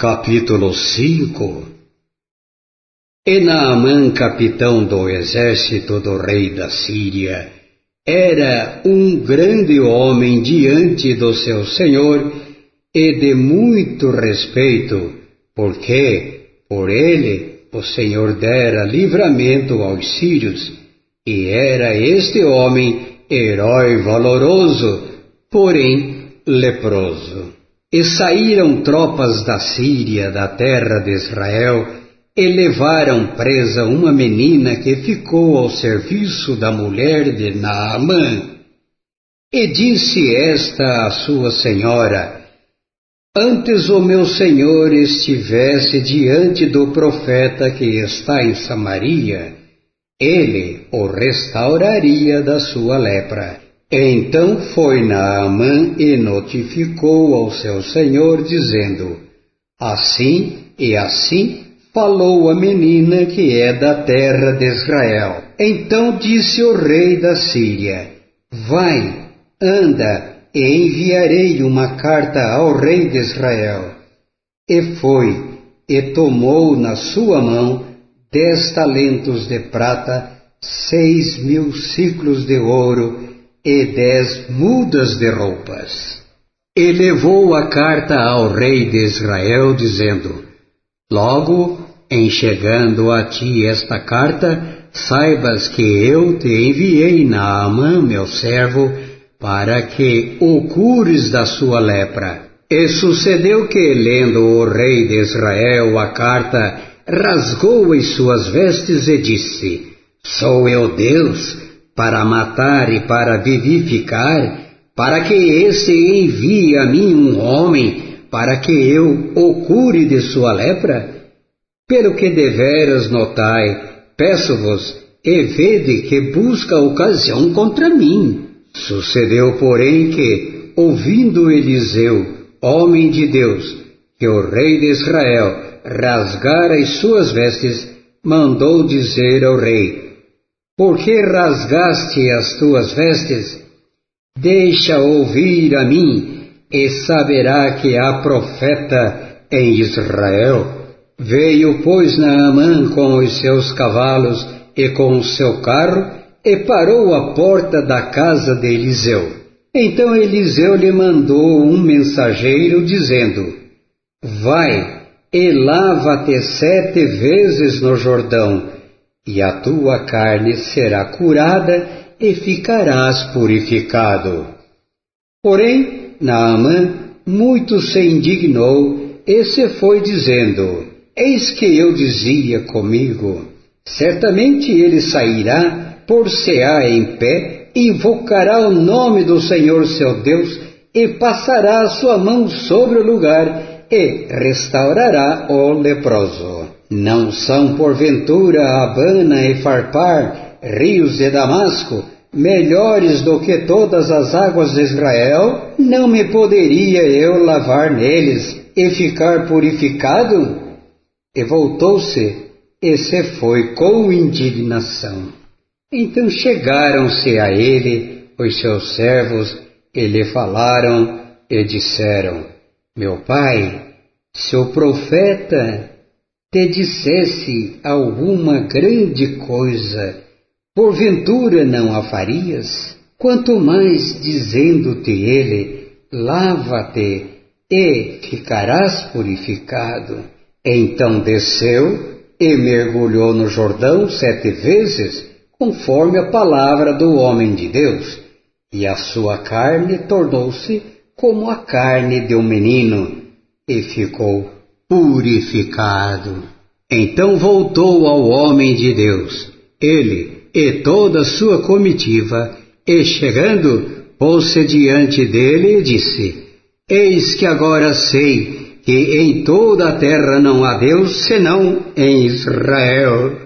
Capítulo 5. E Naamã, capitão do exército do rei da Síria, era um grande homem diante do seu senhor e de muito respeito, porque por ele o Senhor dera livramento aos sírios, e era este homem herói valoroso, porém leproso. E saíram tropas da Síria, da terra de Israel, e levaram presa uma menina que ficou ao serviço da mulher de Naamã. E disse esta à sua senhora: antes o meu senhor estivesse diante do profeta que está em Samaria, ele o restauraria da sua lepra. Então foi Naamã e notificou ao seu senhor, dizendo: assim e assim falou a menina que é da terra de Israel. Então disse o rei da Síria: vai, anda, e enviarei uma carta ao rei de Israel. E foi, e tomou na sua mão 10 talentos de prata, 6.000 siclos de ouro, e 10 mudas de roupas. E levou a carta ao rei de Israel, dizendo: logo, em chegando a ti esta carta, saibas que eu te enviei Naamã, meu servo, para que o cures da sua lepra. E sucedeu que, lendo o rei de Israel a carta, rasgou as suas vestes e disse: sou eu Deus, para matar e para vivificar, para que esse envie a mim um homem, para que eu o cure de sua lepra? Pelo que deveras notai, peço-vos, e vede que busca ocasião contra mim. Sucedeu, porém, que, ouvindo Eliseu, homem de Deus, que o rei de Israel rasgara as suas vestes, mandou dizer ao rei: por que rasgaste as tuas vestes? Deixa ouvir a mim, e saberá que há profeta em Israel. Veio, pois, Naamã com os seus cavalos e com o seu carro, e parou à porta da casa de Eliseu. Então Eliseu lhe mandou um mensageiro, dizendo: vai, e lava-te 7 vezes no Jordão, e a tua carne será curada, e ficarás purificado. Porém, Naamã muito se indignou, e se foi dizendo: eis que eu dizia comigo: certamente ele sairá, pôr-se-á em pé, invocará o nome do Senhor seu Deus, e passará a sua mão sobre o lugar, e restaurará o leproso. Não são porventura Abana e Farpar, rios de Damasco, melhores do que todas as águas de Israel? Não me poderia eu lavar neles e ficar purificado? E voltou-se e se foi com indignação. Então chegaram-se a ele os seus servos e lhe falaram e disseram: meu pai, se o profeta te dissesse alguma grande coisa, porventura não a farias? Quanto mais dizendo-te ele: lava-te e ficarás purificado. Então desceu e mergulhou no Jordão 7 vezes, conforme a palavra do homem de Deus, e a sua carne tornou-se como a carne de um menino, e ficou purificado. Então voltou ao homem de Deus, ele e toda a sua comitiva, e chegando, pôs-se diante dele e disse: eis que agora sei que em toda a terra não há Deus senão em Israel.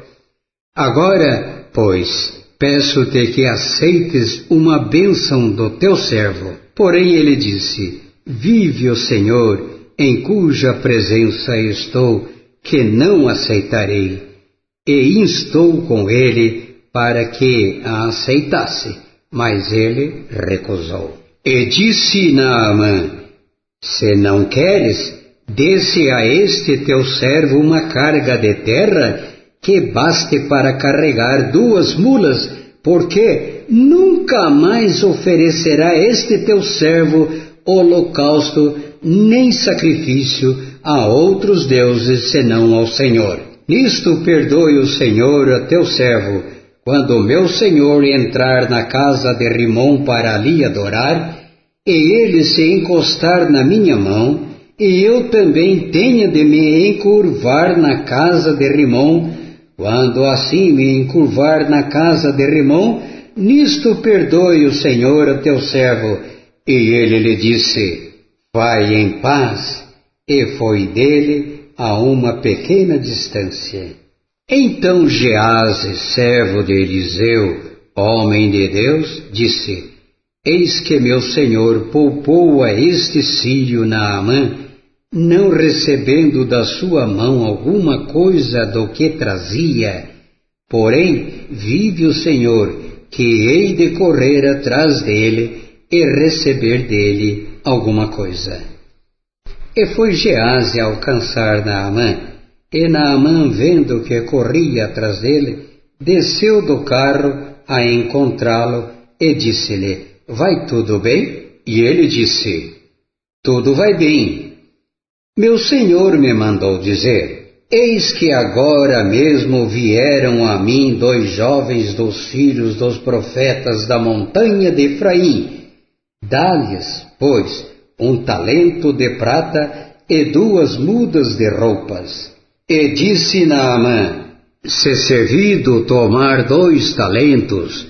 Agora, pois, peço-te que aceites uma bênção do teu servo. Porém ele disse: vive o Senhor, em cuja presença estou, que não aceitarei. E instou com ele para que a aceitasse, mas ele recusou. E disse Naamã: se não queres, desse a este teu servo uma carga de terra que baste para carregar 2 mulas, porque nunca mais oferecerá este teu servo holocausto nem sacrifício a outros deuses senão ao Senhor. Nisto perdoe o Senhor a teu servo, quando o meu senhor entrar na casa de Rimom para ali adorar, e ele se encostar na minha mão, e eu também tenha de me encurvar na casa de Rimom, quando assim me encurvar na casa de Rimom, nisto perdoe o Senhor a teu servo. E ele lhe disse: vai em paz, e foi dele a uma pequena distância. Então Gease, servo de Eliseu, homem de Deus, disse: eis que meu senhor poupou a este sírio Naamã, não recebendo da sua mão alguma coisa do que trazia. Porém, vive o Senhor, que hei de correr atrás dele e receber dele alguma coisa. E foi Gease alcançar Naamã, e Naamã, vendo que corria atrás dele, desceu do carro a encontrá-lo e disse-lhe: vai tudo bem? E ele disse: tudo vai bem. Meu senhor me mandou dizer: eis que agora mesmo vieram a mim 2 jovens dos filhos dos profetas da montanha de Efraim. Dá-lhes, pois, 1 talento de prata e 2 mudas de roupas. E disse Naamã: se servido tomar 2 talentos,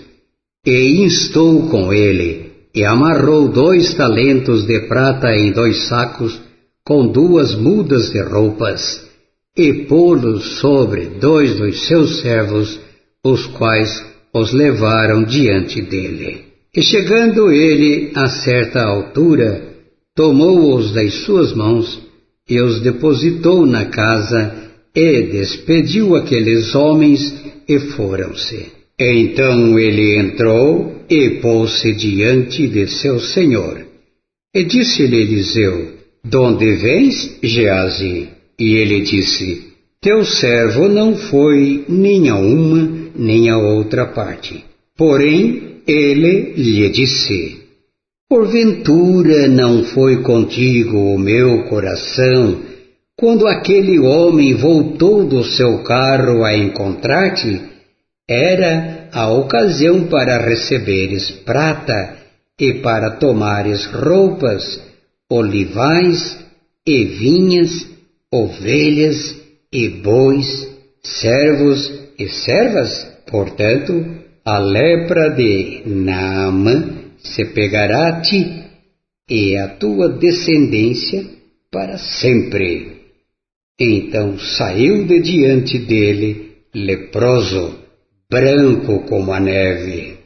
e instou com ele, e amarrou 2 talentos de prata em 2 sacos, com 2 mudas de roupas, e pô-los sobre 2 dos seus servos, os quais os levaram diante dele. E chegando ele a certa altura, tomou-os das suas mãos, e os depositou na casa, e despediu aqueles homens, e foram-se. Então ele entrou, e pôs-se diante de seu senhor. E disse-lhe Eliseu: donde vens, Gease? E ele disse: teu servo não foi nem a uma, nem a outra parte. Porém, ele lhe disse: porventura não foi contigo o meu coração, quando aquele homem voltou do seu carro a encontrar-te? Era a ocasião para receberes prata, e para tomares roupas, olivais e vinhas, ovelhas e bois, servos e servas. Portanto, a lepra de Naamã se pegará a ti e a tua descendência para sempre. Então saiu de diante dele, leproso, branco como a neve.